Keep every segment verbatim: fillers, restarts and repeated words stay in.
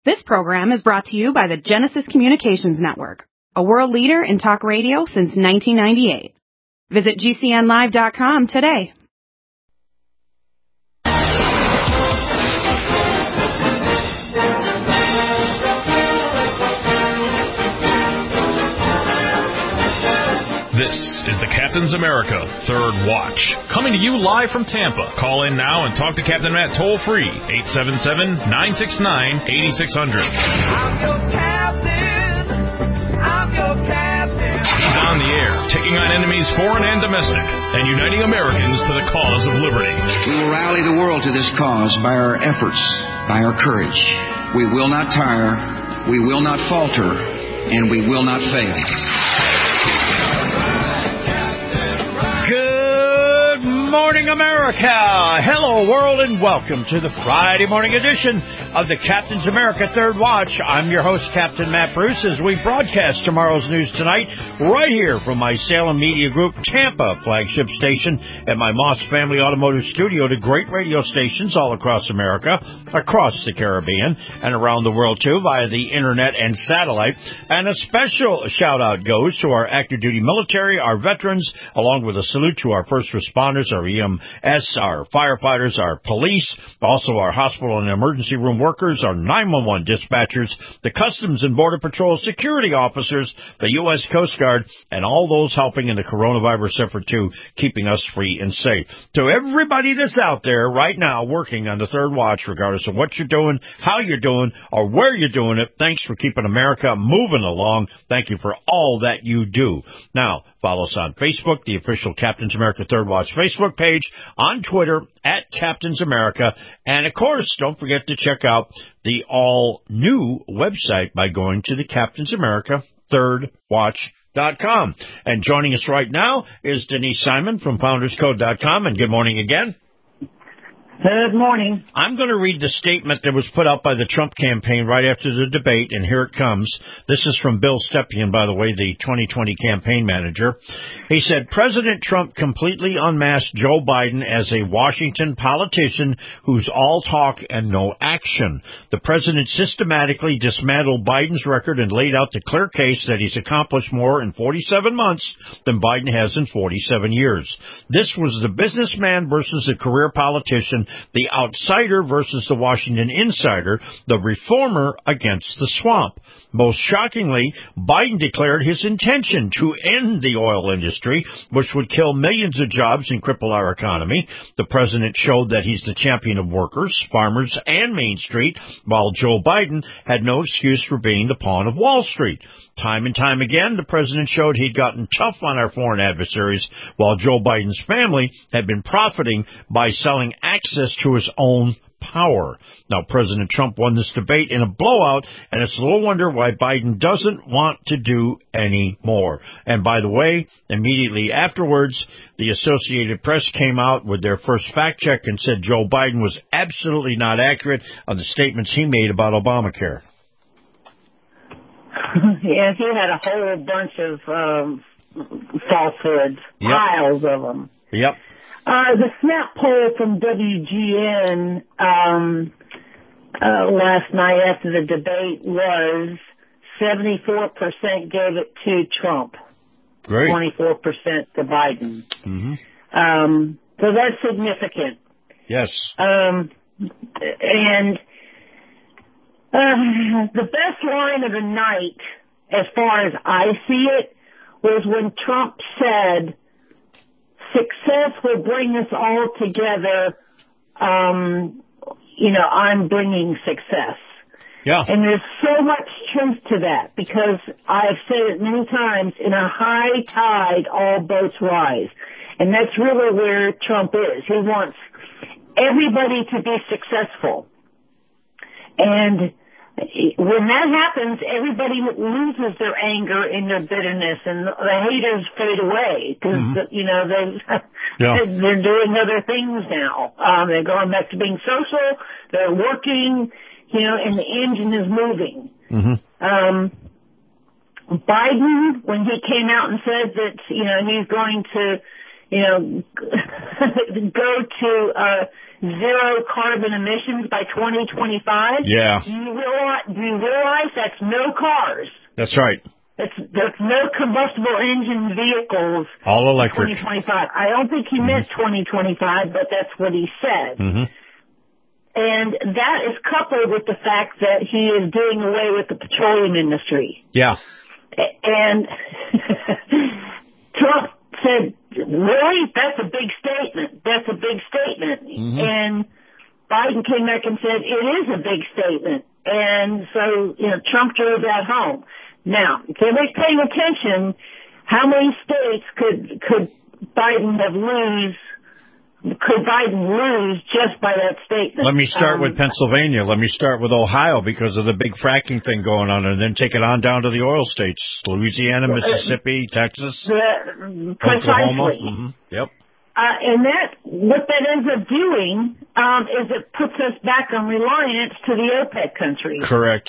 This program is brought to you by the Genesis Communications Network, a world leader in talk radio since nineteen ninety-eight. Visit G C N live dot com today. This is the Captain's America Third Watch, coming to you live from Tampa. Call in now and talk to Captain Matt toll-free, eight seven seven, nine six nine, eight six zero zero. I'm your captain. I'm your captain. He's on the air, taking on enemies foreign and domestic, and uniting Americans to the cause of liberty. We will rally the world to this cause by our efforts, by our courage. We will not tire, we will not falter, and we will not fail. Good morning, America. Hello, world, and welcome to the Friday morning edition of the Captain's America Third Watch. I'm your host, Captain Matt Bruce, as we broadcast tomorrow's news tonight right here from my Salem Media Group Tampa flagship station at my Moss Family Automotive Studio to great radio stations all across America, across the Caribbean, and around the world, too, via the internet and satellite. And a special shout-out goes to our active duty military, our veterans, along with a salute to our first responders, our E M S, our firefighters, our police, also our hospital and emergency room workers, our nine one one dispatchers, the Customs and Border Patrol security officers, the U S Coast Guard, and all those helping in the coronavirus effort, too, keeping us free and safe. To everybody that's out there right now working on the Third Watch, regardless of what you're doing, how you're doing, or where you're doing it, thanks for keeping America moving along. Thank you for all that you do. Now, follow us on Facebook, the official Captain's America Third Watch Facebook page, on Twitter, at Captain's America, and of course, don't forget to check out the all-new website by going to the Captain's America Third Watch dot com. And joining us right now is Denise Simon from Founders Code dot com, and good morning again. Good morning. I'm going to read the statement that was put out by the Trump campaign right after the debate, and here it comes. This is from Bill Stepien, by the way, the twenty twenty campaign manager. He said, President Trump completely unmasked Joe Biden as a Washington politician who's all talk and no action. The president systematically dismantled Biden's record and laid out the clear case that he's accomplished more in forty-seven months than Biden has in forty-seven years. This was the businessman versus the career politician, the outsider versus the Washington insider, the reformer against the swamp. Most shockingly, Biden declared his intention to end the oil industry, which would kill millions of jobs and cripple our economy. The president showed that he's the champion of workers, farmers, and Main Street, while Joe Biden had no excuse for being the pawn of Wall Street. Time and time again, the president showed he'd gotten tough on our foreign adversaries, while Joe Biden's family had been profiting by selling access to his own power. Now, President Trump won this debate in a blowout, and it's a little wonder why Biden doesn't want to do any more. And by the way, immediately afterwards, the Associated Press came out with their first fact check and said Joe Biden was absolutely not accurate on the statements he made about Obamacare. Yes, he had a whole bunch of um, falsehoods, yep. piles of them. Yep. Uh, the snap poll from W G N um, uh, last night after the debate was seventy-four percent gave it to Trump. Great. twenty-four percent to Biden. Mm-hmm. Um, so that's significant. Yes. Um, and uh, the best line of the night, as far as I see it, was when Trump said, success will bring us all together. Um, you know, I'm bringing success. Yeah. And there's so much truth to that because I've said it many times, in a high tide, all boats rise. And that's really where Trump is. He wants everybody to be successful. And when that happens, everybody loses their anger and their bitterness, and the haters fade away because, mm-hmm. you know, they, yeah. they're doing other things now. Um, they're going back to being social. They're working, you know, and the engine is moving. Mm-hmm. Um, Biden, when he came out and said that, you know, he's going to, you know, go to uh, zero carbon emissions by twenty twenty-five. Yeah. Do you realize, not, do you realize that's no cars? That's right. That's, that's no combustible engine vehicles. All electric. twenty twenty-five. I don't think he meant twenty twenty-five, but that's what he said. Mm-hmm. And that is coupled with the fact that he is doing away with the petroleum industry. Yeah. And Trump said, really? That's a big statement. That's a big statement. Mm-hmm. And Biden came back and said, it is a big statement. And so, you know, Trump drove that home. Now, if everybody's paying attention, how many states could could Biden have lose? Could Biden lose just by that statement? Let me start um, with Pennsylvania. Let me start with Ohio because of the big fracking thing going on, and then take it on down to the oil states: Louisiana, Mississippi, uh, Texas, the, Oklahoma. Precisely. Mm-hmm. Yep. Uh, and that, what that ends up doing um, is it puts us back on reliance to the OPEC countries. Correct.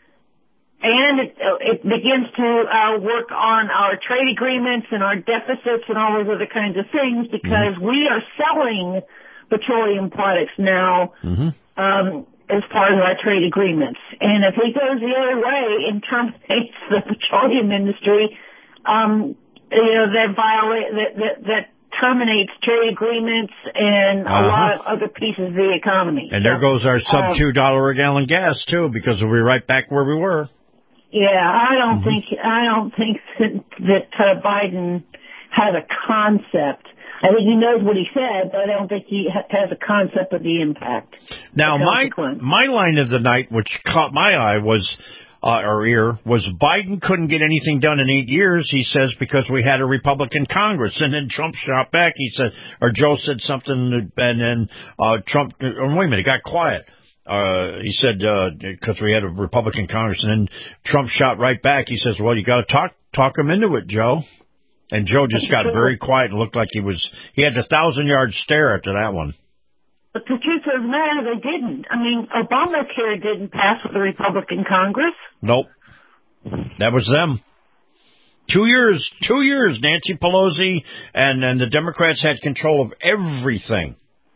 And it, it begins to uh, work on our trade agreements and our deficits and all those other kinds of things because mm-hmm. we are selling petroleum products now mm-hmm. um, as part of our trade agreements. And if he goes the other way and terminates the petroleum industry, um, you know, that violate that that, that terminates trade agreements and uh-huh. a lot of other pieces of the economy. And so, there goes our sub two dollar um, a gallon gas too, because we're right back where we were. Yeah, I don't mm-hmm. think I don't think that, that uh, Biden has a concept. I think he knows what he said, but I don't think he ha- has a concept of the impact. Now, my my line of the night, which caught my eye, was uh, or ear, was Biden couldn't get anything done in eight years. He says because we had a Republican Congress, and then Trump shot back. He said, or Joe said something, and then uh, Trump. Or wait a minute, it got quiet. Uh, he said, because uh, we had a Republican Congress, and then Trump shot right back. He says, well, you got to talk, talk him into it, Joe. And Joe just got very quiet and looked like he was, he had the thousand yard stare after that one. But the truth of the matter, they didn't. I mean, Obamacare didn't pass with the Republican Congress. Nope. That was them. Two years, two years, Nancy Pelosi and, and the Democrats had control of everything.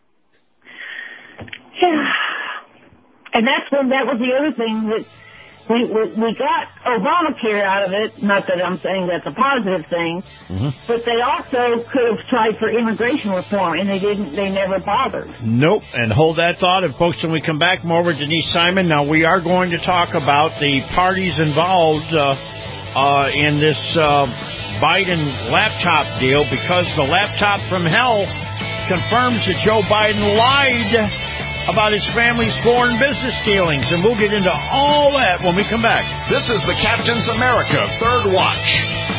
Yeah. And that's when that was the other thing that we, we we got Obamacare out of it. Not that I'm saying that's a positive thing, mm-hmm. but they also could have tried for immigration reform, and they didn't. They never bothered. Nope. And hold that thought. And folks, when we come back, more with Denise Simon. Now we are going to talk about the parties involved uh, uh, in this uh, Biden laptop deal, because the laptop from hell confirms that Joe Biden lied about his family's foreign business dealings, and we'll get into all that when we come back. This is the Captain's America Third Watch.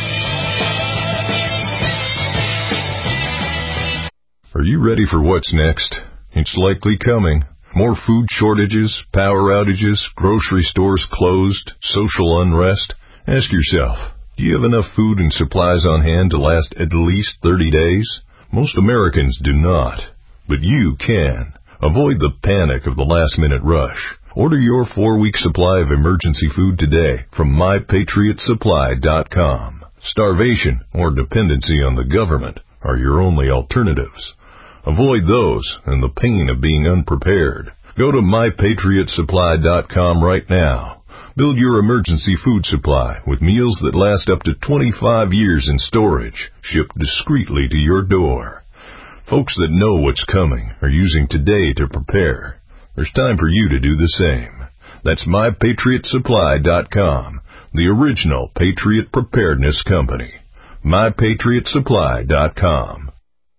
Are you ready for what's next? It's likely coming. More food shortages, power outages, grocery stores closed, social unrest. Ask yourself, do you have enough food and supplies on hand to last at least thirty days? Most Americans do not, but you can. Avoid the panic of the last-minute rush. Order your four-week supply of emergency food today from my patriot supply dot com. Starvation or dependency on the government are your only alternatives. Avoid those and the pain of being unprepared. Go to my patriot supply dot com right now. Build your emergency food supply with meals that last up to twenty-five years in storage, shipped discreetly to your door. Folks that know what's coming are using today to prepare. There's time for you to do the same. That's my patriot supply dot com, the original Patriot Preparedness Company. my patriot supply dot com.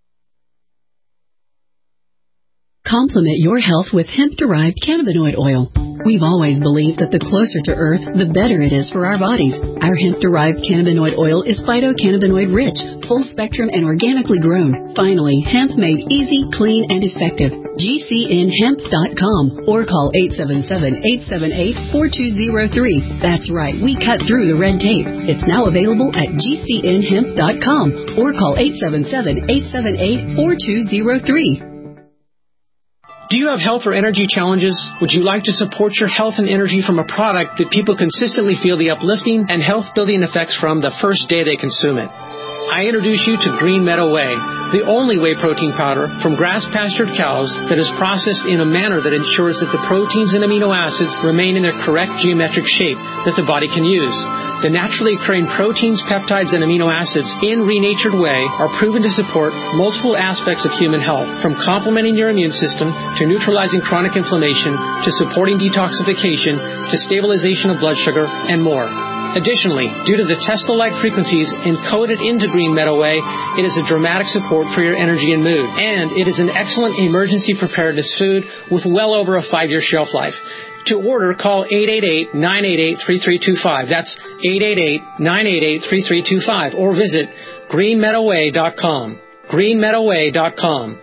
Complement your health with hemp-derived cannabinoid oil. We've always believed that the closer to Earth, the better it is for our bodies. Our hemp-derived cannabinoid oil is phytocannabinoid-rich, full-spectrum, and organically grown. Finally, hemp made easy, clean, and effective. G C N hemp dot com or call eight seven seven, eight seven eight, four two zero three. That's right, we cut through the red tape. It's now available at G C N hemp dot com or call eight seven seven, eight seven eight, four two zero three. Do you have health or energy challenges? Would you like to support your health and energy from a product that people consistently feel the uplifting and health-building effects from the first day they consume it? I introduce you to Green Meadow Whey, the only whey protein powder from grass-pastured cows that is processed in a manner that ensures that the proteins and amino acids remain in their correct geometric shape that the body can use. The naturally occurring proteins, peptides, and amino acids in renatured whey are proven to support multiple aspects of human health, from complementing your immune system to neutralizing chronic inflammation to supporting detoxification to stabilization of blood sugar and more. Additionally, due to the Tesla-like frequencies encoded into Green Meadow Whey, it is a dramatic support for your energy and mood. And it is an excellent emergency preparedness food with well over a five-year shelf life. To order, call eight eight eight, nine eight eight, three three two five. That's eight eight eight, nine eight eight, three three two five. Or visit green meadow way dot com. green meadow way dot com.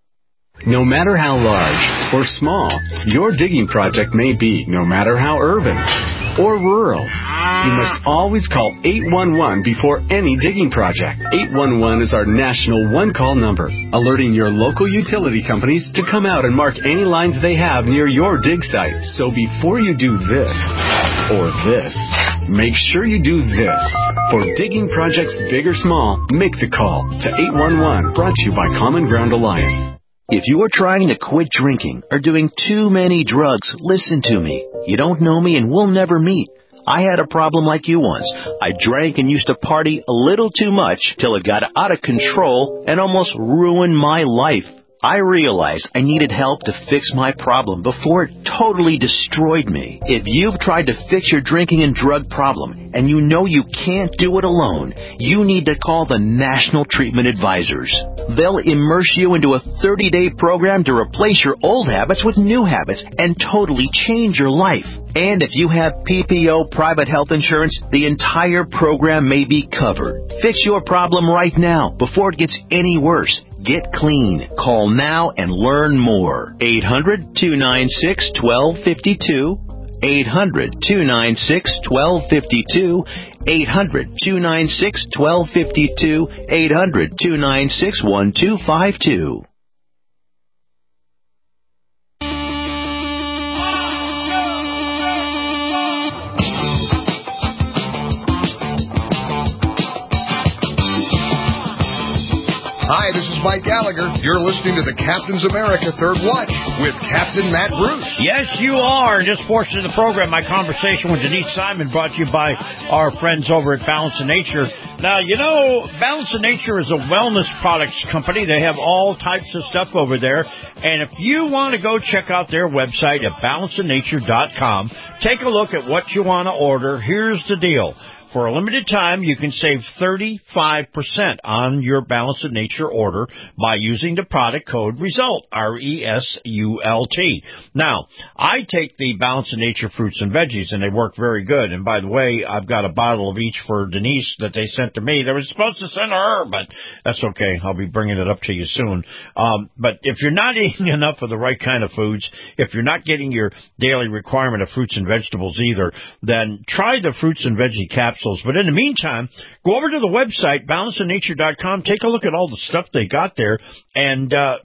No matter how large or small your digging project may be, no matter how urban or rural, you must always call eight one one before any digging project. eight one one is our national one-call number, alerting your local utility companies to come out and mark any lines they have near your dig site. So before you do this or this, make sure you do this. For digging projects big or small, make the call to eight one one, brought to you by Common Ground Alliance. If you are trying to quit drinking or doing too many drugs, listen to me. You don't know me and we'll never meet. I had a problem like you once. I drank and used to party a little too much till it got out of control and almost ruined my life. I realized I needed help to fix my problem before it totally destroyed me. If you've tried to fix your drinking and drug problem and you know you can't do it alone, you need to call the National Treatment Advisors. They'll immerse you into a thirty-day program to replace your old habits with new habits and totally change your life. And if you have P P O private health insurance, the entire program may be covered. Fix your problem right now before it gets any worse. Get clean. Call now and learn more. eight hundred, two nine six, one two five two. eight hundred, two nine six, one two five two. eight hundred, two nine six, one two five two. eight hundred, two nine six, one two five two. Hi, this is Mike Gallagher. You're listening to the Captain's America Third Watch with Captain Matt Bruce. Yes, you are. Just portion of the program, my conversation with Denise Simon, brought to you by our friends over at Balance of Nature. Now, you know, Balance of Nature is a wellness products company. They have all types of stuff over there. And if you want to go check out their website at balance of nature dot com, take a look at what you want to order. Here's the deal. For a limited time, you can save thirty-five percent on your Balance of Nature order by using the product code RESULT, R E S U L T. Now, I take the Balance of Nature fruits and veggies, and they work very good. And by the way, I've got a bottle of each for Denise that they sent to me. They were supposed to send to her, but that's okay. I'll be bringing it up to you soon. Um, but if you're not eating enough of the right kind of foods, if you're not getting your daily requirement of fruits and vegetables either, then try the fruits and veggie capsules. But in the meantime, go over to the website, balance of nature dot com. Take a look at all the stuff they got there, and uh,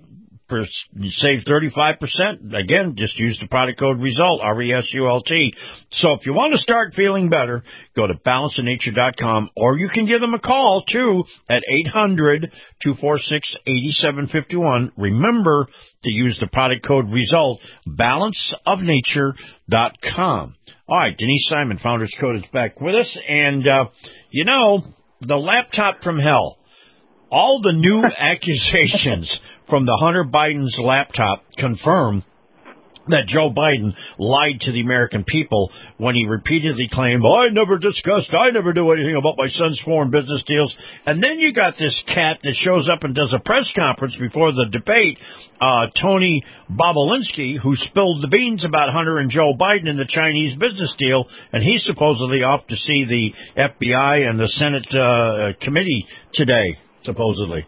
save thirty-five percent. Again, just use the product code RESULT, R E S U L T. So if you want to start feeling better, go to balance of nature dot com, or you can give them a call, too, at eight hundred, two four six, eight seven five one. Remember to use the product code RESULT, balance of nature dot com. All right, Denise Simon, Founders Code, is back with us. And, uh, you know, the laptop from hell, all the new accusations from the Hunter Biden's laptop confirm that Joe Biden lied to the American people when he repeatedly claimed, oh, I never discussed, I never knew anything about my son's foreign business deals. And then you got this cat that shows up and does a press conference before the debate, uh, Tony Bobulinski, who spilled the beans about Hunter and Joe Biden and the Chinese business deal, and he's supposedly off to see the F B I and the Senate uh, committee today, supposedly.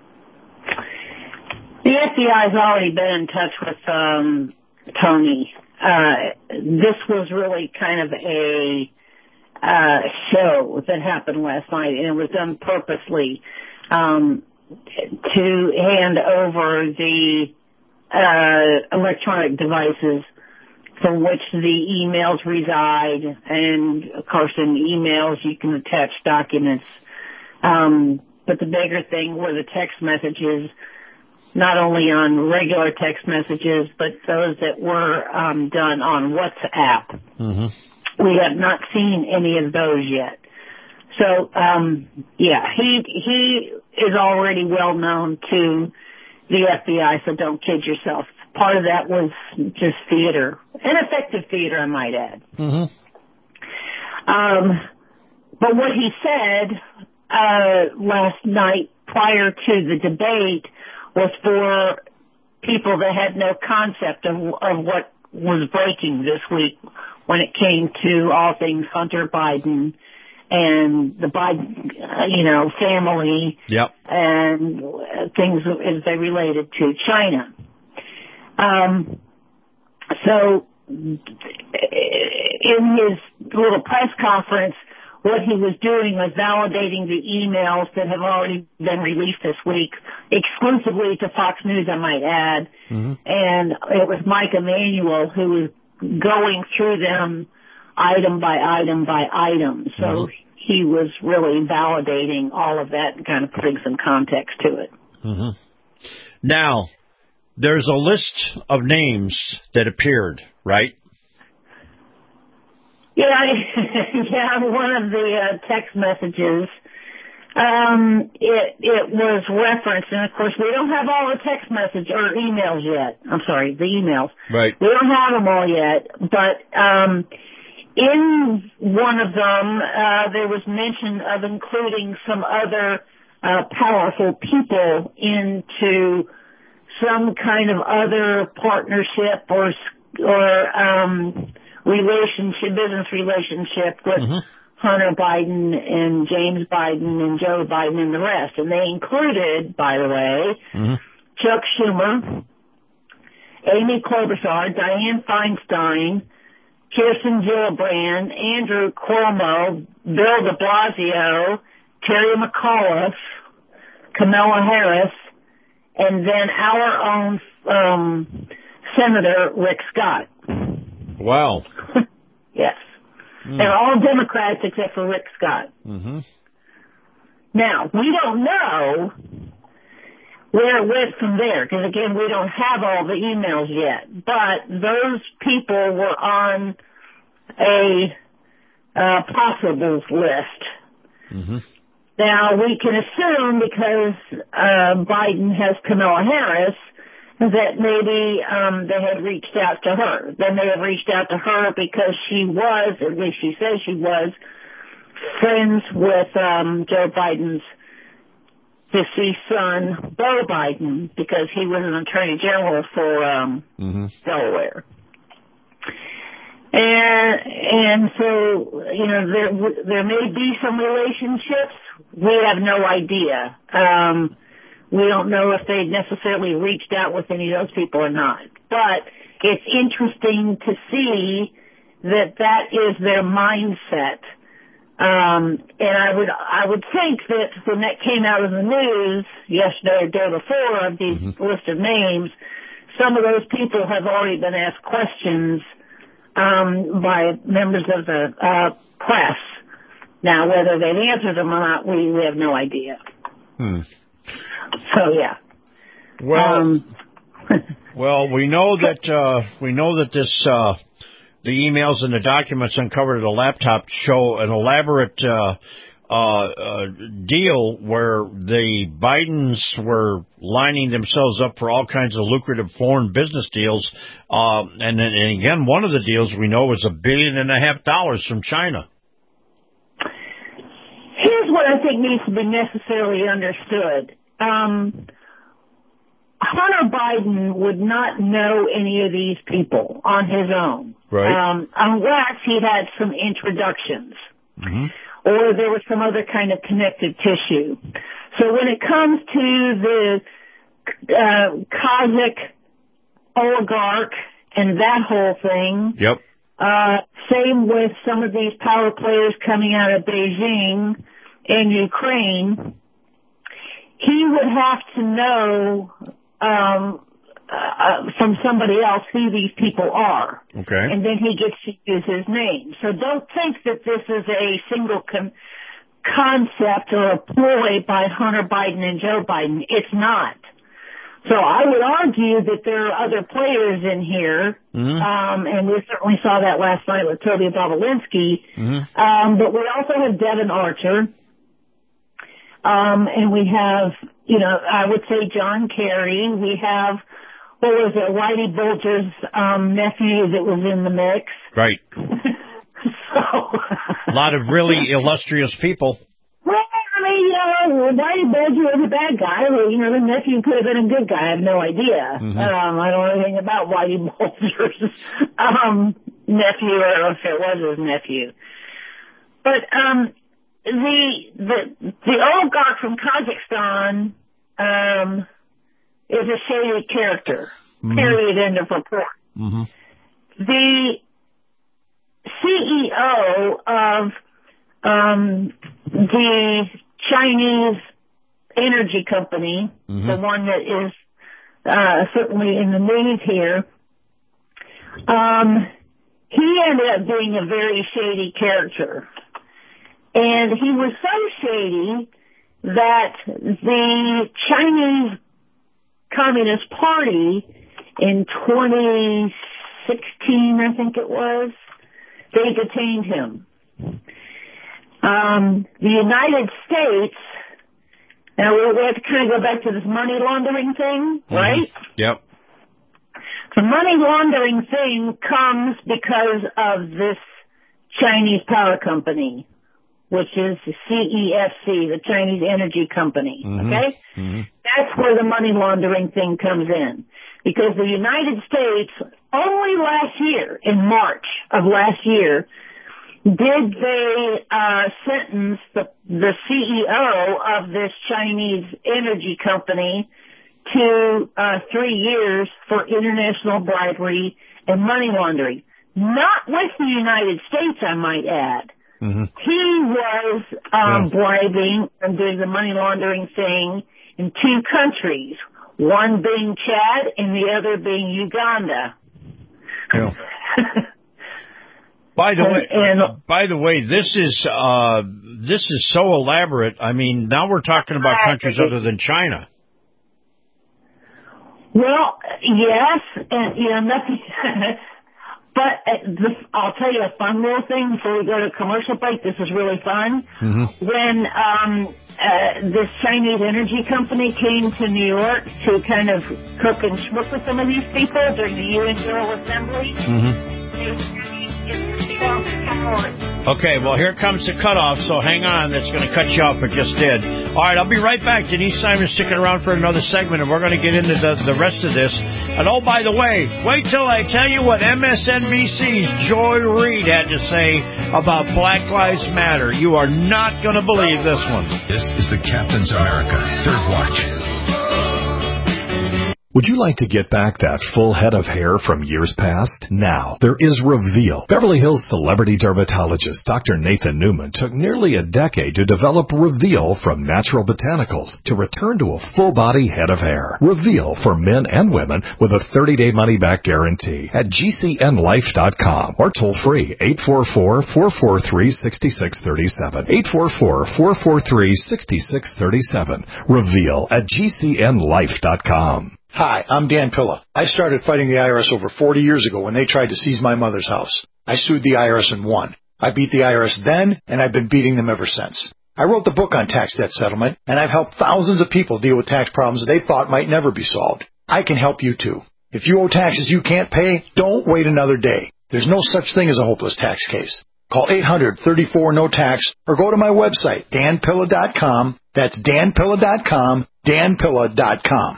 The F B I's already been in touch with um Tony. Uh, this was really kind of a uh, show that happened last night, and it was done purposely um, to hand over the uh, electronic devices from which the emails reside. And, of course, in emails you can attach documents. Um, but the bigger thing were the text messages, not only on regular text messages, but those that were um, done on WhatsApp. Mm-hmm. We have not seen any of those yet. So, um, yeah, he he is already well known to the F B I, so don't kid yourself. Part of that was just theater, ineffective theater, I might add. Mm-hmm. Um, but what he said uh, last night prior to the debate was for people that had no concept of, of what was breaking this week when it came to all things Hunter Biden and the Biden, uh, you know, family. Yep. And things as they related to China. Um, so in his little press conference, what he was doing was validating the emails that have already been released this week, exclusively to Fox News, I might add. Mm-hmm. And it was Mike Emanuel who was going through them item by item by item. So mm-hmm. he was really validating all of that and kind of putting some context to it. Mm-hmm. Now, there's a list of names that appeared, right? Yeah, yeah. One of the uh, text messages, um, it it was referenced, and of course we don't have all the text message or emails yet. I'm sorry, the emails. Right. We don't have them all yet, but um, in one of them uh, there was mention of including some other uh, powerful people into some kind of other partnership or or um, relationship, business relationship with mm-hmm. Hunter Biden and James Biden and Joe Biden and the rest. And they included, by the way, mm-hmm. Chuck Schumer, Amy Klobuchar, Dianne Feinstein, Kirsten Gillibrand, Andrew Cuomo, Bill de Blasio, Terry McAuliffe, Kamala Harris, and then our own um, Senator Rick Scott. Wow. Yes. Mm. They're all Democrats except for Rick Scott. Mm-hmm. Now, we don't know where it went from there, because, again, we don't have all the emails yet. But those people were on a uh, possibles list. Mm-hmm. Now, we can assume, because uh, Biden has Kamala Harris, that maybe um, they had reached out to her. They may have reached out to her because she was, at least she says she was, friends with um, Joe Biden's deceased son, Beau Biden, because he was an attorney general for um, mm-hmm. Delaware. And and so, you know, there there may be some relationships. We have no idea. Um, we don't know if they necessarily reached out with any of those people or not. But it's interesting to see that that is their mindset. Um, and I would I would think that when that came out in the news yesterday or day before of these mm-hmm. list of names, some of those people have already been asked questions um, by members of the uh, press. Now, whether they've answered them or not, we, we have no idea. Hmm. So, yeah. Well, um, well, we know that uh, we know that this uh, the emails and the documents uncovered at a laptop show an elaborate uh, uh, uh, deal where the Bidens were lining themselves up for all kinds of lucrative foreign business deals. Uh, and, and again, one of the deals we know was a billion and a half dollars from China. Here's what I think needs to be necessarily understood. Um, Hunter Biden would not know any of these people on his own, right. um, unless he had some introductions mm-hmm. or there was some other kind of connective tissue. So when it comes to the uh, Kazakh oligarch and that whole thing, yep. uh, same with some of these power players coming out of Beijing and Ukraine, he would have to know um, uh, from somebody else who these people are. Okay. And then he gets to use his name. So don't think that this is a single con- concept or a ploy by Hunter Biden and Joe Biden. It's not. So I would argue that there are other players in here, mm-hmm. um, and we certainly saw that last night with Toby Bobulinski. Mm-hmm. Um, but we also have Devin Archer, um, and we have, you know, I would say John Kerry. We have, what was it, Whitey Bulger's um, nephew that was in the mix. Right. So a lot of really illustrious people. Well, I mean, you know, Whitey Bulger was a bad guy. Well, you know, the nephew could have been a good guy. I have no idea. Mm-hmm. Um, I don't know anything about Whitey Bulger's um, nephew, or if it was his nephew. But um, the the the oligarch from Kazakhstan um, is a shady character. Mm-hmm. Period. End of report. Mm-hmm. The C E O of um, the Chinese energy company, mm-hmm. the one that is uh, certainly in the news here, um, he ended up being a very shady character. And he was so shady that the Chinese Communist Party in twenty sixteen, I think it was, they detained him. Um, the United States, now we have to kind of go back to this money laundering thing, mm-hmm. right? Yep. The money laundering thing comes because of this Chinese power company, which is the C E F C, the Chinese Energy Company, mm-hmm. okay? Mm-hmm. That's where the money laundering thing comes in. Because the United States, only last year, in March of last year, did they uh, sentence the, the C E O of this Chinese energy company to uh, three years for international bribery and money laundering. Not with the United States, I might add. Mm-hmm. He was um, yeah. bribing and doing the money laundering thing in two countries, one being Chad and the other being Uganda. Yeah. By the way, and, by the way, this is uh, this is so elaborate. I mean, now we're talking about countries other than China. Well, yes, and you know nothing. But uh, this, I'll tell you a fun little thing before we go to commercial break. This is really fun. Mm-hmm. When um, uh, this Chinese energy company came to New York to kind of cook and schmook with some of these people during the U N General Assembly. Mm-hmm. Okay, well, here comes the cutoff, so hang on. That's going to cut you off. It just did. All right, I'll be right back. Denise Simon's sticking around for another segment, and we're going to get into the, the rest of this. And, oh, by the way, wait till I tell you what M S N B C's Joy Reid had to say about Black Lives Matter. You are not going to believe this one. This is the Captain's America Third Watch. Would you like to get back that full head of hair from years past? Now, there is Reveal. Beverly Hills celebrity dermatologist Doctor Nathan Newman took nearly a decade to develop Reveal from natural botanicals to return to a full-body head of hair. Reveal for men and women with a thirty-day money-back guarantee at G C N life dot com or toll-free eight four four, four four three, six six three seven. eight four four, four four three, six six three seven. Reveal at G C N life dot com. Hi, I'm Dan Pilla. I started fighting the I R S over forty years ago when they tried to seize my mother's house. I sued the I R S and won. I beat the I R S then, and I've been beating them ever since. I wrote the book on tax debt settlement, and I've helped thousands of people deal with tax problems they thought might never be solved. I can help you too. If you owe taxes you can't pay, don't wait another day. There's no such thing as a hopeless tax case. Call eight hundred, thirty-four, no tax or go to my website, dan pilla dot com. That's dan pilla dot com, dan pilla dot com.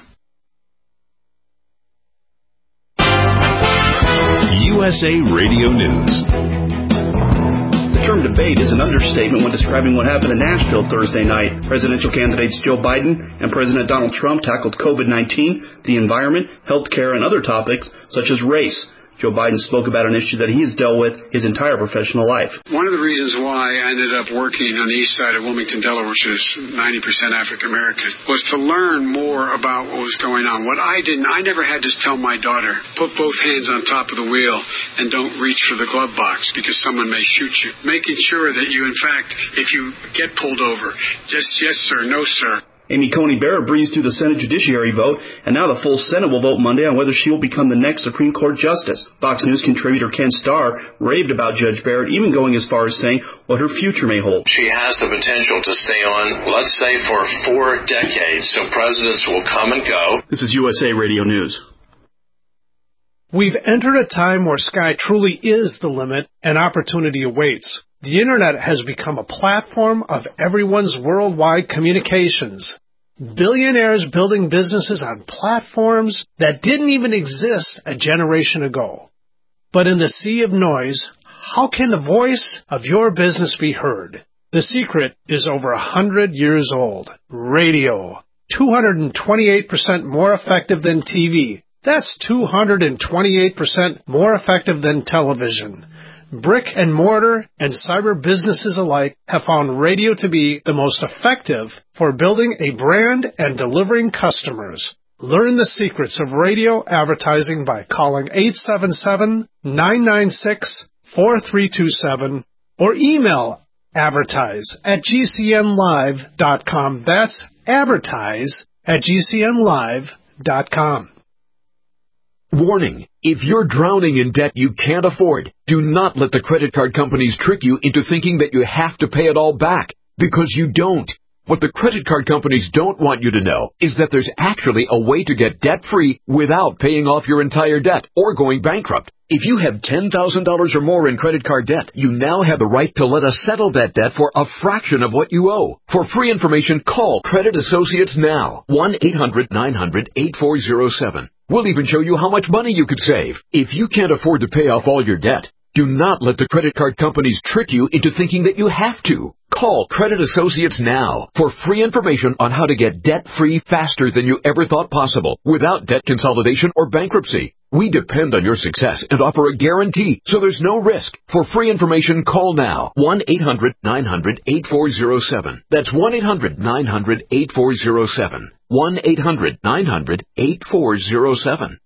U S A Radio News. The term debate is an understatement when describing what happened in Nashville Thursday night. Presidential candidates Joe Biden and President Donald Trump tackled COVID nineteen, the environment, health care, and other topics such as race. Joe Biden spoke about an issue that he has dealt with his entire professional life. One of the reasons why I ended up working on the east side of Wilmington, Delaware, which is ninety percent African American, was to learn more about what was going on. What I didn't, I never had to tell my daughter, put both hands on top of the wheel and don't reach for the glove box because someone may shoot you. Making sure that you, in fact, if you get pulled over, just yes sir, no sir. Amy Coney Barrett breezed through the Senate Judiciary vote, and now the full Senate will vote Monday on whether she will become the next Supreme Court justice. Fox News contributor Ken Starr raved about Judge Barrett, even going as far as saying what her future may hold. She has the potential to stay on, let's say, for four decades, so presidents will come and go. This is U S A Radio News. We've entered a time where sky truly is the limit and opportunity awaits. The Internet has become a platform of everyone's worldwide communications. Billionaires building businesses on platforms that didn't even exist a generation ago. But in the sea of noise, how can the voice of your business be heard? The secret is over a hundred years old. Radio. two hundred twenty-eight percent more effective than T V. That's two hundred twenty-eight percent more effective than television. Brick and mortar and cyber businesses alike have found radio to be the most effective for building a brand and delivering customers. Learn the secrets of radio advertising by calling eight seven seven, nine nine six, four three two seven or email advertise at g c n live dot com. That's advertise at g c n live dot com. Warning, if you're drowning in debt you can't afford, do not let the credit card companies trick you into thinking that you have to pay it all back, because you don't. What the credit card companies don't want you to know is that there's actually a way to get debt-free without paying off your entire debt or going bankrupt. If you have ten thousand dollars or more in credit card debt, you now have the right to let us settle that debt for a fraction of what you owe. For free information, call Credit Associates now. one eight hundred nine hundred eight four zero seven. We'll even show you how much money you could save. If you can't afford to pay off all your debt, do not let the credit card companies trick you into thinking that you have to. Call Credit Associates now for free information on how to get debt-free faster than you ever thought possible without debt consolidation or bankruptcy. We depend on your success and offer a guarantee, so there's no risk. For free information, call now. one eight hundred nine hundred eight four zero seven. That's one eight hundred nine hundred eight four zero seven. one eight hundred nine hundred eight four zero seven.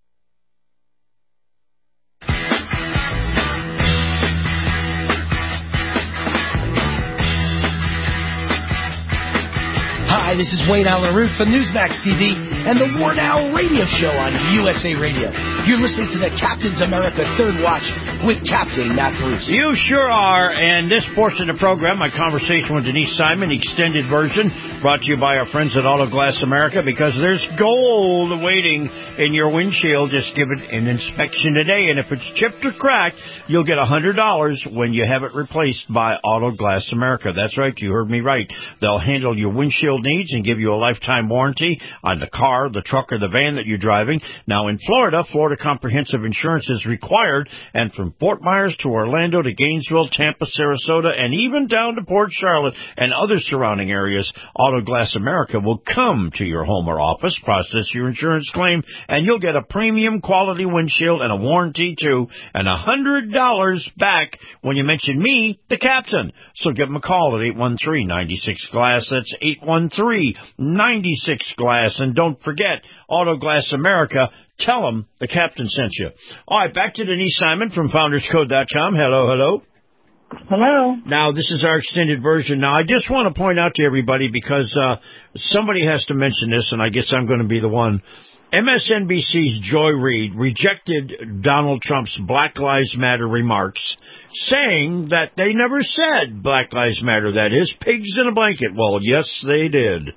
Hi, this is Wayne Allen Root from Newsmax T V and the War Now radio show on U S A Radio. You're listening to the Captain's America Third Watch with Captain Matt Bruce. You sure are. And this portion of the program, my conversation with Denise Simon, extended version, brought to you by our friends at Auto Glass America, because there's gold waiting in your windshield. Just give it an inspection today, and if it's chipped or cracked, you'll get one hundred dollars when you have it replaced by Auto Glass America. That's right, you heard me right. They'll handle your windshield needs and give you a lifetime warranty on the car, the truck, or the van that you're driving. Now, in Florida, Florida Comprehensive Insurance is required, and from Fort Myers to Orlando to Gainesville, Tampa, Sarasota, and even down to Port Charlotte and other surrounding areas, Auto Glass America will come to your home or office, process your insurance claim, and you'll get a premium quality windshield and a warranty, too, and one hundred dollars back when you mention me, the captain. So give them a call at eight one three, nine six, glass. That's eight one three, nine six, glass. And don't forget, Auto Glass America, tell them the captain sent you. All right, back to Denise Simon from founders code dot com. Hello, hello. Hello. Now, this is our extended version. Now, I just want to point out to everybody, because uh, somebody has to mention this, and I guess I'm going to be the one. M S N B C's Joy Reid rejected Donald Trump's Black Lives Matter remarks, saying that they never said Black Lives Matter, that is, pigs in a blanket. Well, yes, they did.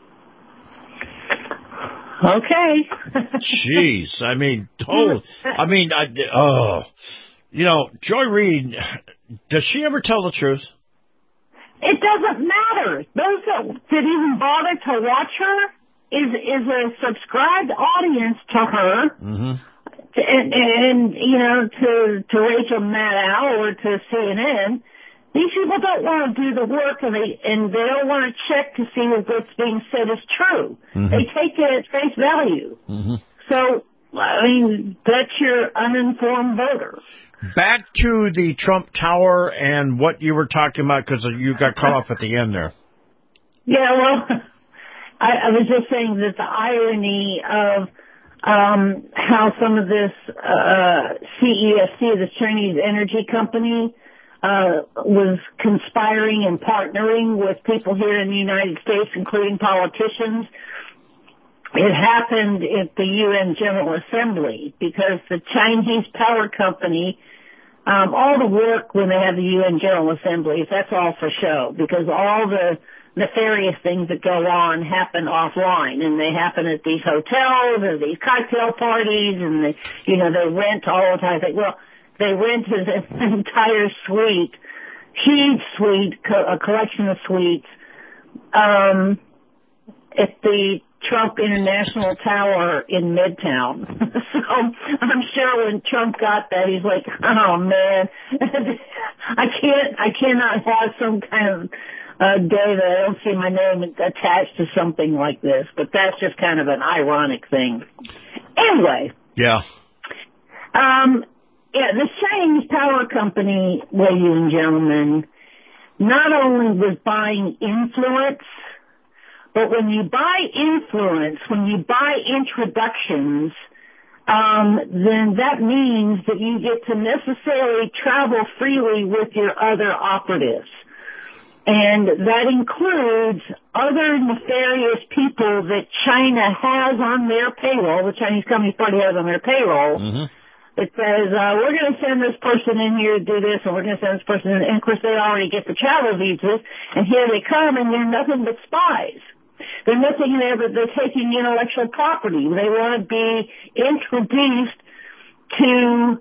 Okay. Jeez, I mean, total, I mean, I, oh, you know, Joy Reid, does she ever tell the truth? It doesn't matter. Those that did even bother to watch her is is a subscribed audience to her, mm-hmm. and, and you know, to to Rachel Maddow or to C N N. These people don't want to do the work, and they and they don't want to check to see if what's being said is true. Mm-hmm. They take it at face value. Mm-hmm. So I mean, that's your uninformed voter. Back to the Trump Tower and what you were talking about, because you got cut off at the end there. Yeah, well, I, I was just saying that the irony of um, how some of this uh, C E S C, this Chinese energy company, uh, was conspiring and partnering with people here in the United States, including politicians. It happened at the U N General Assembly because the Chinese power company, um, all the work when they have the U N General Assemblies, that's all for show because all the nefarious things that go on happen offline and they happen at these hotels or these cocktail parties and they, you know, they rent all the time. They, well, they rent an entire suite, huge suite, a collection of suites, um, at the Trump International Tower in Midtown. So I'm sure when Trump got that, he's like, oh man, I can't, I cannot have some kind of uh, day that I don't see my name attached to something like this. But that's just kind of an ironic thing. Anyway. Yeah. Um, yeah, the Chinese power company, ladies and gentlemen, not only was buying influence, but when you buy influence, when you buy introductions, um, then that means that you get to necessarily travel freely with your other operatives. And that includes other nefarious people that China has on their payroll, the Chinese Communist Party has on their payroll, mm-hmm. It says, uh, we're going to send this person in here to do this, and we're going to send this person in. And, of course, they already get the travel visas, and here they come, and they're nothing but spies. They're nothing there, but they're taking intellectual property. They want to be introduced to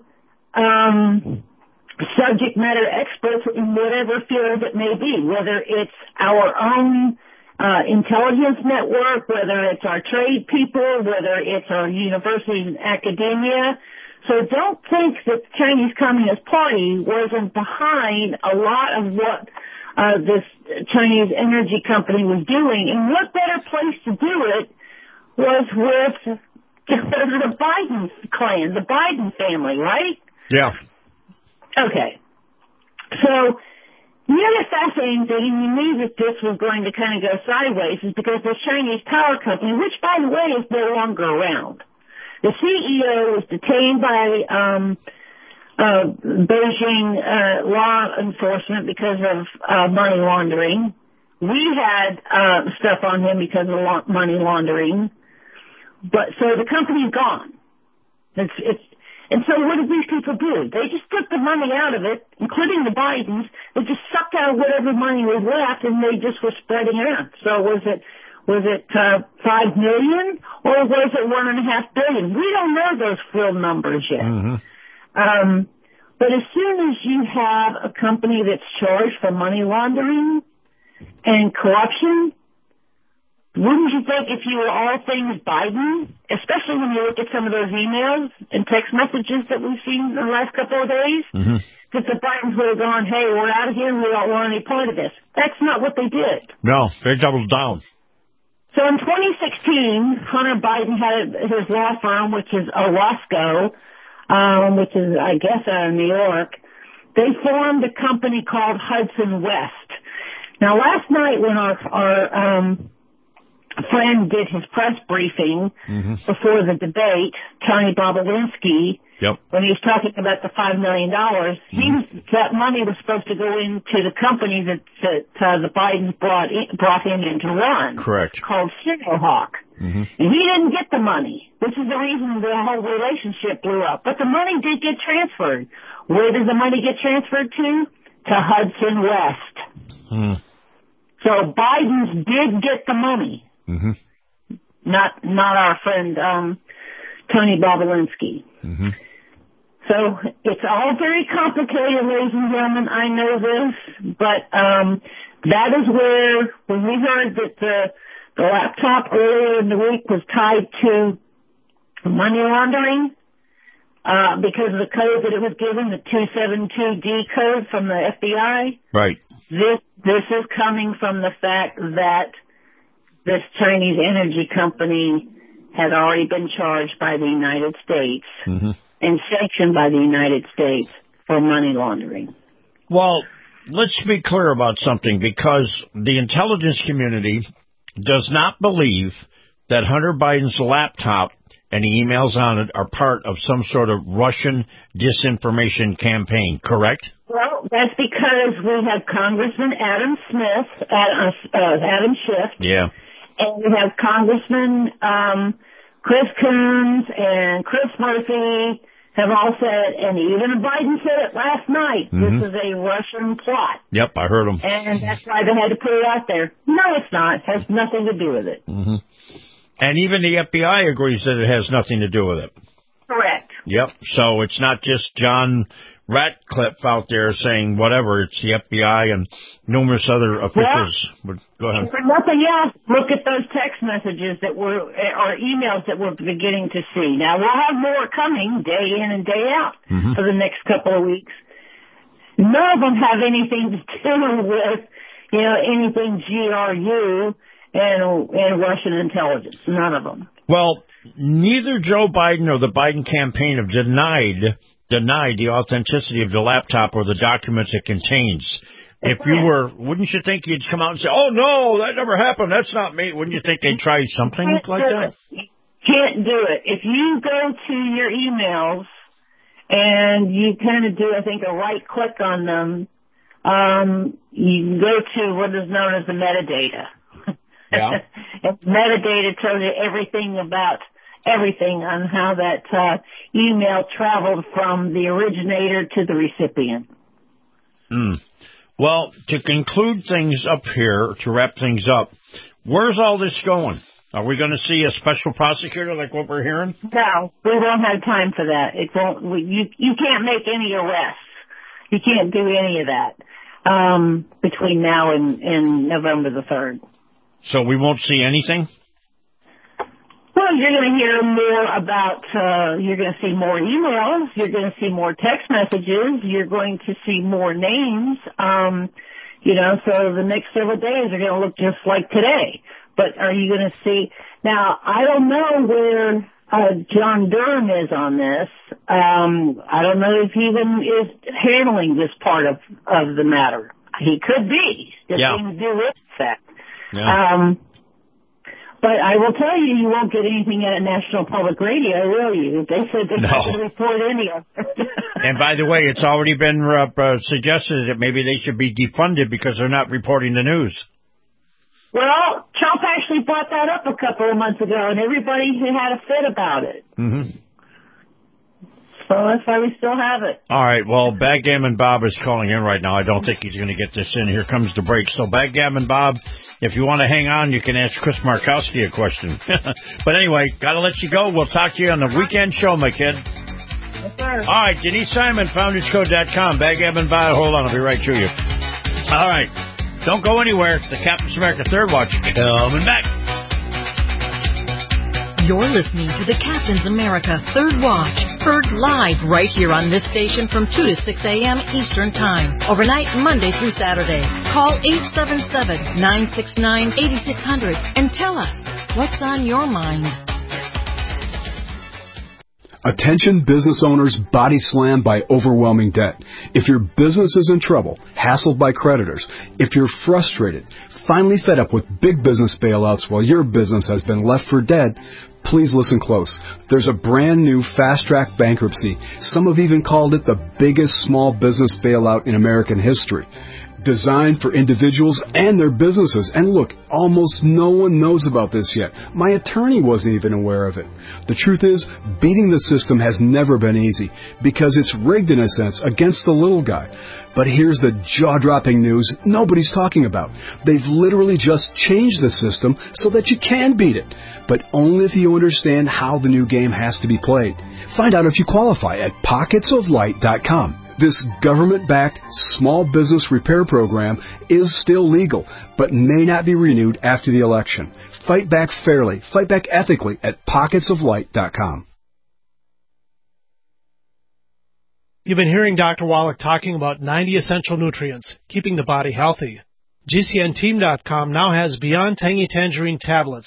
um, subject matter experts in whatever field it may be, whether it's our own uh, intelligence network, whether it's our trade people, whether it's our universities and academia. So don't think that the Chinese Communist Party wasn't behind a lot of what uh, this Chinese energy company was doing. And what better place to do it was with the Biden clan, the Biden family, right? Yeah. Okay. So the other fascinating thing, and you knew that this was going to kind of go sideways, is because the Chinese power company, which, by the way, is no longer around. The C E O was detained by um, uh, Beijing uh, law enforcement because of uh, money laundering. We had uh, stuff on him because of la- money laundering. But so the company's gone. It's, it's, and so what did these people do? They just took the money out of it, including the Bidens. They just sucked out whatever money was left, and they just were spreading it out. So was it? Was it uh, five million or was it one and a half billion? We don't know those full numbers yet. Mm-hmm. Um, but as soon as you have a company that's charged for money laundering and corruption, wouldn't you think if you were all things Biden, especially when you look at some of those emails and text messages that we've seen in the last couple of days, mm-hmm. that the Bidens would have gone, hey, we're out of here and we don't want any part of this. That's not what they did. No, they doubled down. So in twenty sixteen, Hunter Biden had his law firm, which is Orozco, um, which is, I guess, out of New York. They formed a company called Hudson West. Now, last night when our, our um, friend did his press briefing mm-hmm. before the debate, Tony Bobulinski, yep. when he was talking about the five million dollars, mm-hmm. he was, that money was supposed to go into the company that, that uh, the Bidens brought in, brought him in to run. Correct. Called Singlehawk. Mm-hmm. And he didn't get the money. This is the reason the whole relationship blew up. But the money did get transferred. Where did the money get transferred to? To Hudson West. Mm. So Bidens did get the money. Mm-hmm. Not, not our friend, um, Tony Bobulinski. Mm-hmm. So it's all very complicated, ladies and gentlemen. I know this, but um, that is where, when we heard that the, the laptop earlier in the week was tied to money laundering, uh, because of the code that it was given, the two seventy-two D code from the F B I. Right. This, this is coming from the fact that this Chinese energy company had already been charged by the United States Mm-hmm. and sanctioned by the United States for money laundering. Well, let's be clear about something, because the intelligence community does not believe that Hunter Biden's laptop and the emails on it are part of some sort of Russian disinformation campaign, correct? Well, that's because we have Congressman Adam Smith, uh, uh, Adam Schiff, Yeah. and we have Congressman um, Chris Coons and Chris Murphy have all said, and even Biden said it last night, Mhm. this is a Russian plot. Yep, I heard him. And that's why they had to put it out there. No, it's not. It has nothing to do with it. hmm And even the F B I agrees that it has nothing to do with it. Correct. Yep. So it's not just John Ratcliffe out there saying whatever. It's the F B I and numerous other officials. Well, Go ahead. For nothing else, look at those text messages that we're, or emails that we're beginning to see. Now, we'll have more coming day in and day out Mhm. for the next couple of weeks. None of them have anything to do with, you know, anything G R U and, and Russian intelligence. None of them. Well, neither Joe Biden or the Biden campaign have denied denied the authenticity of the laptop or the documents it contains. If you were, wouldn't you think you'd come out and say, "Oh no, that never happened. That's not me." Wouldn't you think they'd try something Can't like do that? it. You can't do it. If you go to your emails and you kind of do, I think, a right click on them, um, you can go to what is known as the metadata. Yeah. And metadata tells you everything about everything on how that uh, email traveled from the originator to the recipient. Mm. Well, to conclude things up here, to wrap things up, where's all this going? Are we going to see a special prosecutor like what we're hearing? No, we won't have time for that. It won't. We, you you can't make any arrests. You can't do any of that um, between now and, and November the third. So we won't see anything? Well, you're going to hear more about, uh, you're going to see more emails, you're going to see more text messages, you're going to see more names, um, you know, so the next several days are going to look just like today. But are you going to see, now, I don't know where, uh, John Durham is on this. Um, I don't know if he even is handling this part of, of the matter. He could be. Just Yeah. things do with that. Yeah. Um, But I will tell you, you won't get anything at National Public Radio, will you? They said they're not No. going to report any of it. And by the way, it's already been uh, uh, suggested that maybe they should be defunded because they're not reporting the news. Well, Trump actually brought that up a couple of months ago, and everybody had a fit about it. Mm-hmm. So that's why we still have it. All right. Well, Backgammon Bob is calling in right now. I don't think he's going to get this in. Here comes the break. So, Backgammon Bob, if you want to hang on, you can ask Chris Markowski a question. But anyway, got to let you go. We'll talk to you on the weekend show, my kid. Yes, sir. All right. Denise Simon, founders code dot com. Backgammon Bob. Hold on. I'll be right to you. All right. Don't go anywhere. The Captain's America Third Watch coming back. You're listening to the Captain's America Third Watch, heard live right here on this station from two to six a.m. Eastern Time, overnight Monday through Saturday. Call eight seven seven, nine six nine, eight six zero zero and tell us what's on your mind. Attention business owners body slammed by overwhelming debt. If your business is in trouble, hassled by creditors, if you're frustrated, finally fed up with big business bailouts while your business has been left for dead, please listen close. There's a brand new fast-track bankruptcy. Some have even called it the biggest small business bailout in American history. Designed for individuals and their businesses. And look, almost no one knows about this yet. My attorney wasn't even aware of it. The truth is, beating the system has never been easy because it's rigged in a sense against the little guy. But here's the jaw-dropping news nobody's talking about. They've literally just changed the system so that you can beat it, but only if you understand how the new game has to be played. Find out if you qualify at pockets of light dot com. This government-backed small business repair program is still legal, but may not be renewed after the election. Fight back fairly, fight back ethically at pockets of light dot com. You've been hearing Doctor Wallach talking about ninety essential nutrients, keeping the body healthy. G C N team dot com now has Beyond Tangy Tangerine tablets,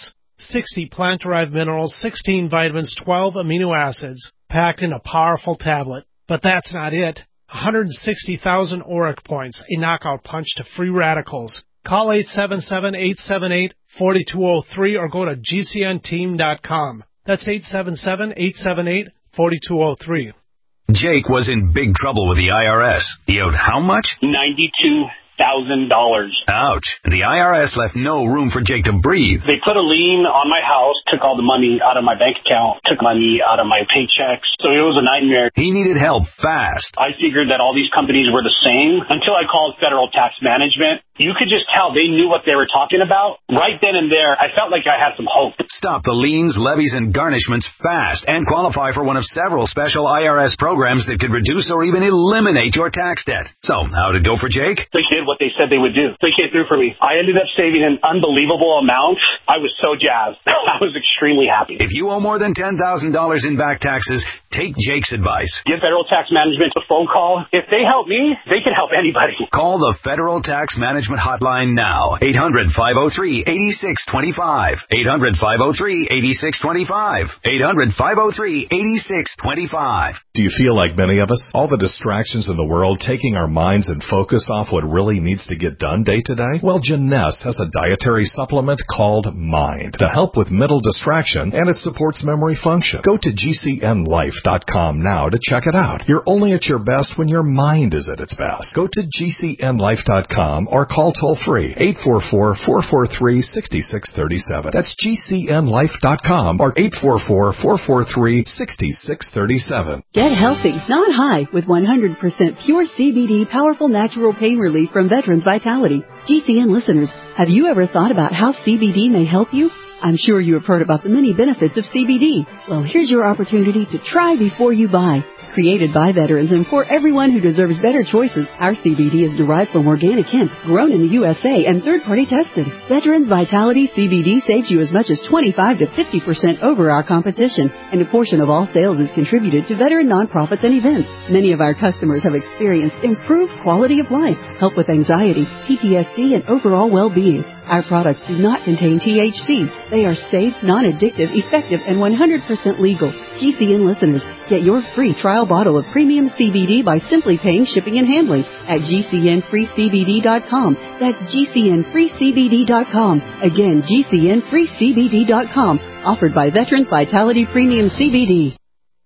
sixty plant-derived minerals, sixteen vitamins, twelve amino acids, packed in a powerful tablet. But that's not it. one hundred sixty thousand auric points, a knockout punch to free radicals. Call eight seven seven, eight seven eight, four two zero three or go to G C N team dot com. That's eight seven seven, eight seven eight, four two zero three. Jake was in big trouble with the I R S. He owed how much? ninety-two thousand dollars. Ouch. And the I R S left no room for Jake to breathe. They put a lien on my house, took all the money out of my bank account, took money out of my paychecks. So it was a nightmare. He needed help fast. I figured that all these companies were the same until I called Federal Tax Management. You could just tell they knew what they were talking about. Right then and there, I felt like I had some hope. Stop the liens, levies, and garnishments fast and qualify for one of several special I R S programs that could reduce or even eliminate your tax debt. So, how'd it go for Jake? They did what they said they would do. They came through for me. I ended up saving an unbelievable amount. I was so jazzed. I was extremely happy. If you owe more than ten thousand dollars in back taxes, take Jake's advice. Give Federal Tax Management a phone call. If they help me, they can help anybody. Call the Federal Tax Management Hotline now. eight hundred, five oh three, eight six two five. eight hundred, five oh three, eight six two five. eight hundred, five oh three, eight six two five. Do you feel like many of us? All the distractions in the world taking our minds and focus off what really needs to get done day to day? Well, Jeunesse has a dietary supplement called Mind to help with mental distraction, and it supports memory function. Go to G C N life dot com now to check it out. You're only at your best when your mind is at its best. Go to G C N life dot com or call toll-free eight four four, four four three, six six three seven. That's G C N life dot com or eight four four, four four three, six six three seven. Get healthy, not high, with one hundred percent pure C B D powerful natural pain relief from Veterans Vitality. G C N listeners, have you ever thought about how C B D may help you? I'm sure you have heard about the many benefits of C B D. Well, here's your opportunity to try before you buy. Created by veterans and for everyone who deserves better choices, our C B D is derived from organic hemp, grown in the U S A and third-party tested. Veterans Vitality C B D saves you as much as twenty-five to fifty percent over our competition, and a portion of all sales is contributed to veteran nonprofits and events. Many of our customers have experienced improved quality of life, help with anxiety, P T S D, and overall well-being. Our products do not contain T H C. They are safe, non-addictive, effective, and one hundred percent legal. G C N listeners, get your free trial bottle of premium C B D by simply paying shipping and handling at G C N free C B D dot com. That's G C N free C B D dot com. Again, G C N free C B D dot com. Offered by Veterans Vitality Premium C B D.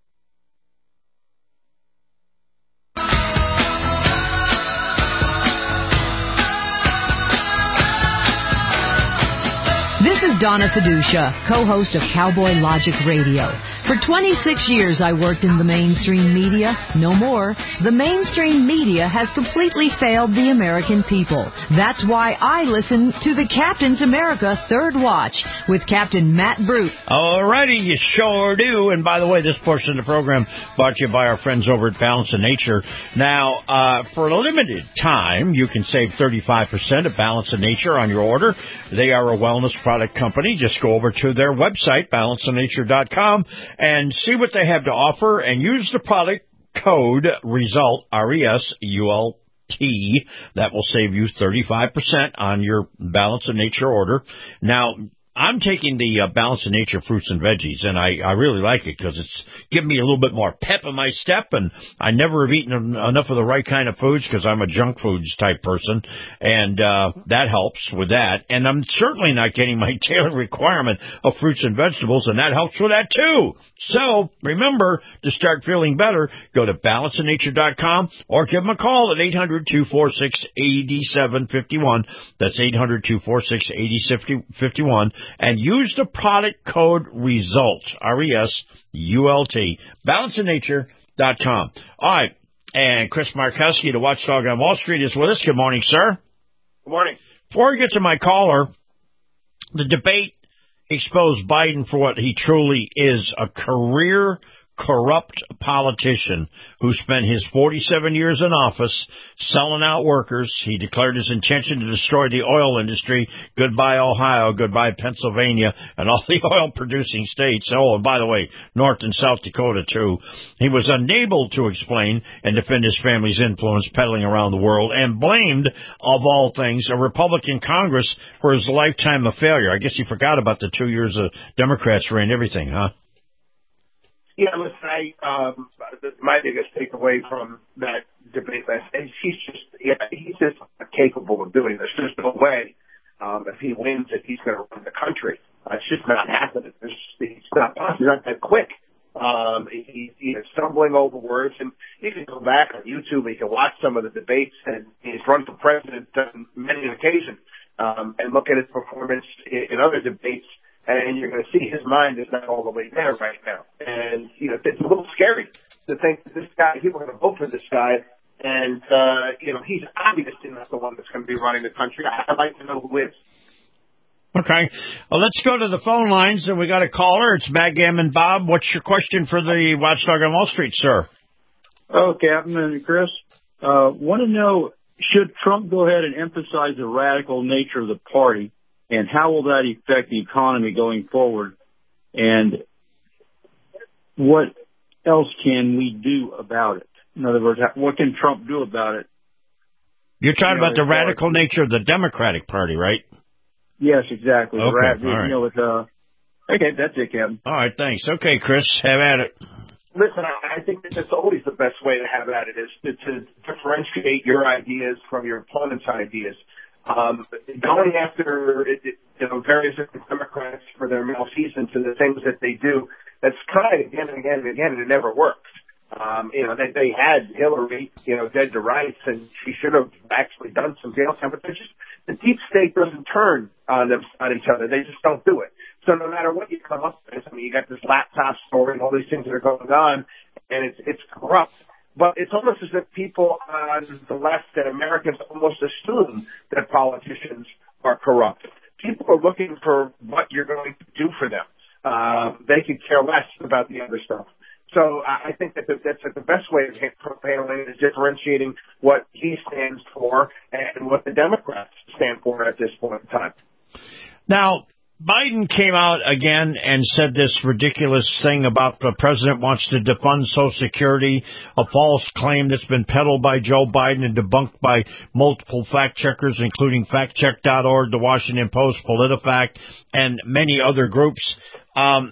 This is Donna Fiducia, co-host of Cowboy Logic Radio. For twenty-six years, I worked in the mainstream media. No more. The mainstream media has completely failed the American people. That's why I listen to the Captain's America Third Watch with Captain Matt Brute. All righty, you sure do. And by the way, this portion of the program brought to you by our friends over at Balance of Nature. Now, uh, for a limited time, you can save thirty-five percent at Balance of Nature on your order. They are a wellness product company. Just go over to their website, balance of nature dot com, and see what they have to offer, and use the product code RESULT, R E S U L T. That will save you thirty-five percent on your Balance of Nature order. Now, I'm taking the uh, Balance of Nature fruits and veggies, and I, I really like it because it's giving me a little bit more pep in my step, and I never have eaten enough of the right kind of foods because I'm a junk foods type person, and uh, that helps with that. And I'm certainly not getting my daily requirement of fruits and vegetables, and that helps with that too. So remember, to start feeling better, go to balance of nature dot com or give them a call at eight hundred, two four six, eight seven five one. That's eight hundred, two four six, eight seven five one. And use the product code RESULT, R E S U L T, balance of nature dot com. All right, and Chris Markowski, the watchdog on Wall Street, is with us. Good morning, sir. Good morning. Before we get to my caller, the debate exposed Biden for what he truly is, a career corrupt politician who spent his forty-seven years in office selling out workers. He declared his intention to destroy the oil industry. Goodbye, Ohio. Goodbye, Pennsylvania, and all the oil-producing states. Oh, and by the way, North and South Dakota, too. He was unable to explain and defend his family's influence peddling around the world and blamed, of all things, a Republican Congress for his lifetime of failure. I guess he forgot about the two years the Democrats ran everything, huh? Yeah, listen, I, um, my biggest takeaway from that debate last night, he's just, yeah, he's just not capable of doing this. There's no way, um, if he wins, that he's going to run the country. Uh, it's just not happening. It's, it's not possible. He's not that quick. Um, he, he's stumbling over words, and you can go back on YouTube and you can watch some of the debates, and he's run for president on many occasions, um, and look at his performance in, in other debates. And you're going to see his mind is not all the way there right now. And, you know, it's a little scary to think that this guy, people are going to vote for this guy. And, uh, you know, he's obviously not the one that's going to be running the country. I'd like to know who is. Okay. Well, let's go to the phone lines, and we got a caller. It's Backgammon Bob. What's your question for the Watchdog on Wall Street, sir? Oh, Captain and Chris. Uh, want to know, should Trump go ahead and emphasize the radical nature of the party? And how will that affect the economy going forward? And what else can we do about it? In other words, what can Trump do about it? You're talking you know, about the radical nature of the Democratic Party, right? Yes, exactly. Okay, Rad- all right. You know, with, uh, okay, that's it, Captain. All right, thanks. Okay, Chris, have at it. Listen, I think that that's always the best way to have at it is to, to differentiate your ideas from your opponent's ideas. Um, going after, you know, various different Democrats for their malfeasance and the things that they do, that's tried again and again and again, and it never works. Um, you know, they, they had Hillary, you know, dead to rights, and she should have actually done some jail time, but they're just, the deep state doesn't turn on them, on each other. They just don't do it. So no matter what you come up with, I mean, you got this laptop story and all these things that are going on, and it's, it's corrupt. But it's almost as if people on the left and Americans almost assume that politicians are corrupt. People are looking for what you're going to do for them. Uh, they could care less about the other stuff. So I think that that's the best way of handling it is differentiating what he stands for and what the Democrats stand for at this point in time. Now, Biden came out again and said this ridiculous thing about the president wants to defund Social Security, a false claim that's been peddled by Joe Biden and debunked by multiple fact-checkers, including fact check dot org, The Washington Post, PolitiFact, and many other groups. Um,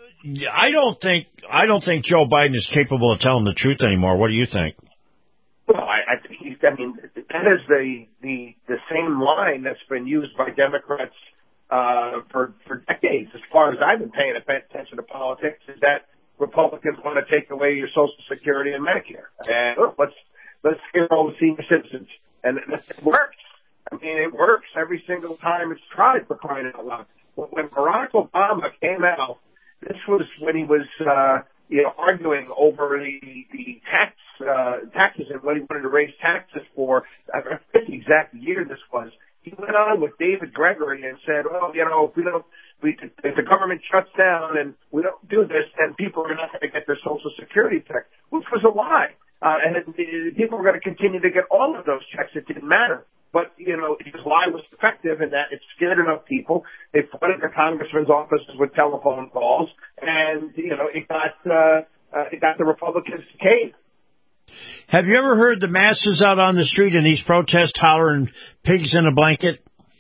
I don't think I don't think Joe Biden is capable of telling the truth anymore. What do you think? Well, I, I think he's. I mean, that is the the the same line that's been used by Democrats Uh, for, for decades, as far as I've been paying attention to politics, is that Republicans want to take away your Social Security and Medicare. And oh, let's, let's scare all the senior citizens. And it works. I mean, it works every single time it's tried, for crying out loud. When Barack Obama came out, this was when he was, uh, you know, arguing over the, the tax, uh, taxes and what he wanted to raise taxes for. I forget the exact year this was. He went on with David Gregory and said, well, you know, if we don't, we, if the government shuts down and we don't do this, then people are not going to get their Social Security check, which was a lie. Uh, and it, it, people were going to continue to get all of those checks. It didn't matter. But, you know, his lie was effective in that it scared enough people. They flooded the congressmen's offices with telephone calls, and, you know, it got, uh, uh, it got the Republicans to cave. Have you ever heard the masses out on the street in these protests hollering pigs in a blanket?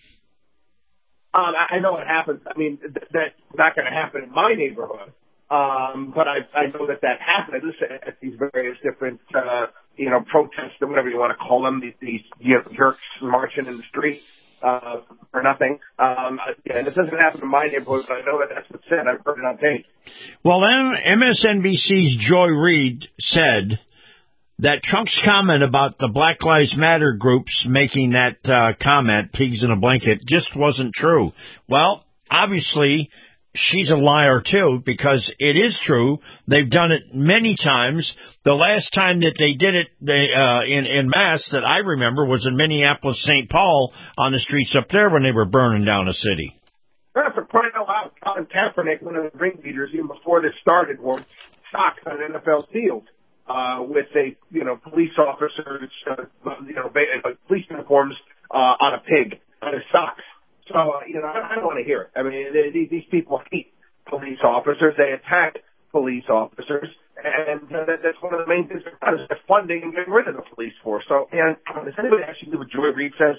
Um, I know it happens. I mean, th- that's not going to happen in my neighborhood. Um, but I, I know that that happens at these various different, uh, you know, protests or whatever you want to call them, these, these you know, jerks marching in the street, uh, for nothing. Um, and it doesn't happen in my neighborhood, but I know that that's what's said. I've heard it on tape. Well, M S N B C's Joy Reid said that Trump's comment about the Black Lives Matter groups making that uh, comment, pigs in a blanket, just wasn't true. Well, obviously, she's a liar, too, because it is true. They've done it many times. The last time that they did it they, uh, in, in mass that I remember was in Minneapolis, Saint Paul, on the streets up there when they were burning down a city. For crying out loud, Colin Kaepernick, one of the ringleaders, even before this started, socks on an N F L field uh, with a, you know, police officers, uh, you know, police uniforms uh, on a pig, on his socks. So, uh, you know, I, I don't want to hear it. I mean, they, these people hate police officers. They attack police officers. And uh, that, that's one of the main things they're about, is funding and getting rid of the police force. So, and does anybody actually do what Joy Reid says?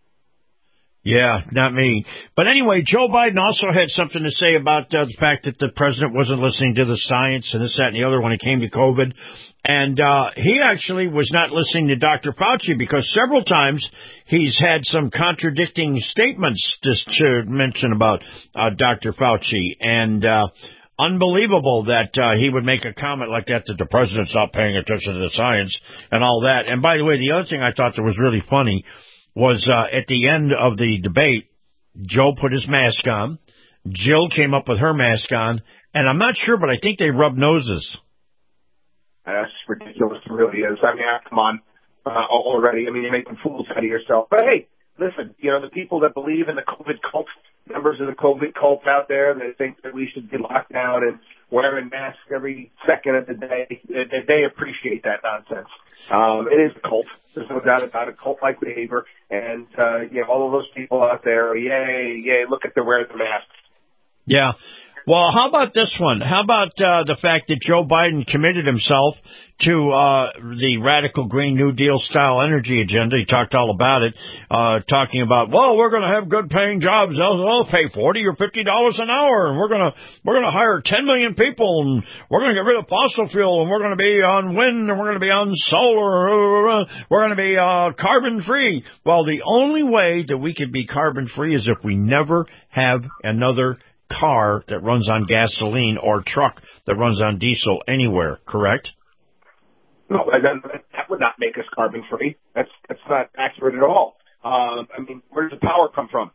Yeah, not me. But anyway, Joe Biden also had something to say about uh, the fact that the president wasn't listening to the science and this, that, and the other when it came to COVID. And uh he actually was not listening to Doctor Fauci, because several times he's had some contradicting statements just to mention about uh, Doctor Fauci. And uh unbelievable that uh, he would make a comment like that, that the president's not paying attention to the science and all that. And by the way, the other thing I thought that was really funny was uh, at the end of the debate, Joe put his mask on, Jill came up with her mask on, and I'm not sure, but I think they rubbed noses. That's ridiculous. It really is. I mean, come on uh, already. I mean, you're making fools out of yourself. But hey, listen, you know, the people that believe in the COVID cult, members of the COVID cult out there that think that we should be locked down and wearing masks every second of the day, they, they appreciate that nonsense. Um, it is a cult. There's no doubt about it, cult-like behavior. And, uh, you know, all of those people out there, yay, yay, look at the wearing the masks. Yeah. Well, how about this one? How about uh, the fact that Joe Biden committed himself to uh, the radical Green New Deal style energy agenda? He talked all about it, uh, talking about, well, we're going to have good paying jobs. They'll, they'll pay forty or fifty dollars an hour, and we're going to we're going to hire ten million people, and we're going to get rid of fossil fuel, and we're going to be on wind, and we're going to be on solar, we're going to be uh, carbon free. Well, the only way that we could be carbon free is if we never have another car that runs on gasoline or truck that runs on diesel anywhere, correct? No, that would not make us carbon free. That's that's not accurate at all. Um, I mean, where does the power come from?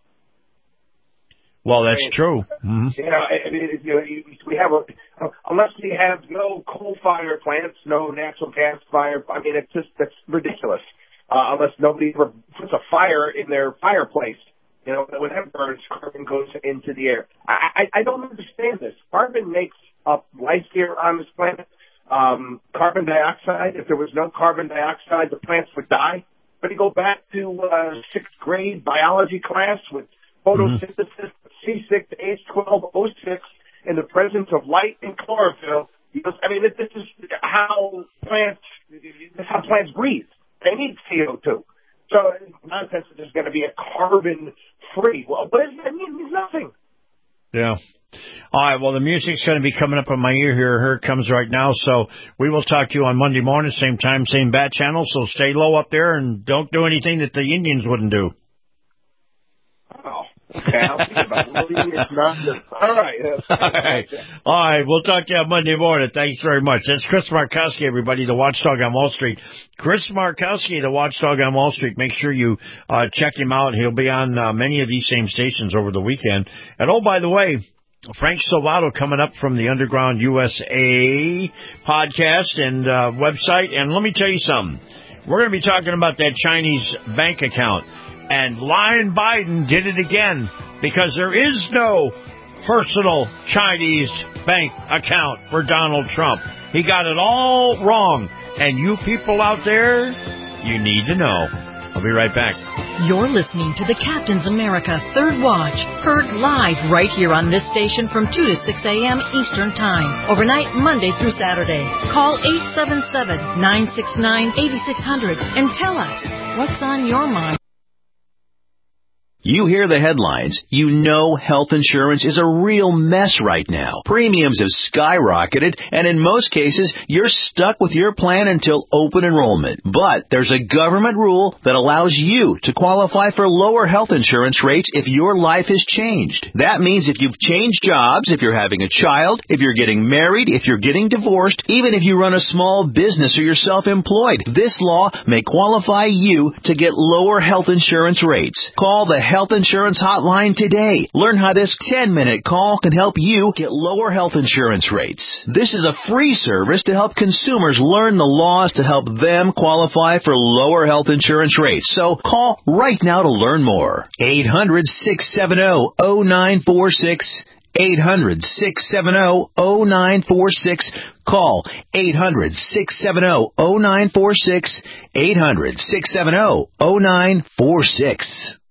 Well, that's I mean, true. Mm-hmm. You know, I mean, you know, we have a, unless we have no coal-fired plants, no natural gas fire. I mean, it's just that's ridiculous. Uh, unless nobody ever puts a fire in their fireplace. You know, whenever burns, carbon goes into the air. I, I, I don't understand this. Carbon makes up life here on this planet. Um, carbon dioxide, if there was no carbon dioxide, the plants would die. But you go back to uh, sixth grade biology class with photosynthesis, mm-hmm. C six H twelve O six, in the presence of light and chlorophyll. You know, I mean, this is how plants, this is how plants breathe. They need C O two. So nonsense that there's going to be a carbon free. Well, what does that mean? It means nothing. Yeah. All right. Well, the music's going to be coming up in my ear here. Here it comes right now. So we will talk to you on Monday morning, same time, same bat channel. So stay low up there and don't do anything that the Indians wouldn't do. Oh. Okay, I'll think about it. All right. All right. All right. We'll talk to you on Monday morning. Thanks very much. That's Chris Markowski, everybody, the Watchdog on Wall Street. Chris Markowski, the Watchdog on Wall Street. Make sure you uh, check him out. He'll be on uh, many of these same stations over the weekend. And, oh, by the way, Frank Salvato coming up from the Underground U S A podcast and uh, website. And let me tell you something. We're going to be talking about that Chinese bank account. And Lion Biden did it again, because there is no personal Chinese bank account for Donald Trump. He got it all wrong. And you people out there, you need to know. I'll be right back. You're listening to the Captain's America Third Watch, heard live right here on this station from two to six a.m. Eastern Time, overnight Monday through Saturday. Call eight seven seven, nine six nine, eight six zero zero and tell us what's on your mind. You hear the headlines. You know health insurance is a real mess right now. Premiums have skyrocketed, and in most cases, you're stuck with your plan until open enrollment. But there's a government rule that allows you to qualify for lower health insurance rates if your life has changed. That means if you've changed jobs, if you're having a child, if you're getting married, if you're getting divorced, even if you run a small business or you're self-employed, this law may qualify you to get lower health insurance rates. Call the Health Insurance Hotline today. Learn how this ten-minute call can help you get lower health insurance rates. This is a free service to help consumers learn the laws to help them qualify for lower health insurance rates. So call right now to learn more. eight hundred, six seven zero, zero nine four six. eight hundred, six seven zero, zero nine four six. Call eight hundred, six seven zero, zero nine four six, eight hundred, six seven zero, zero nine four six.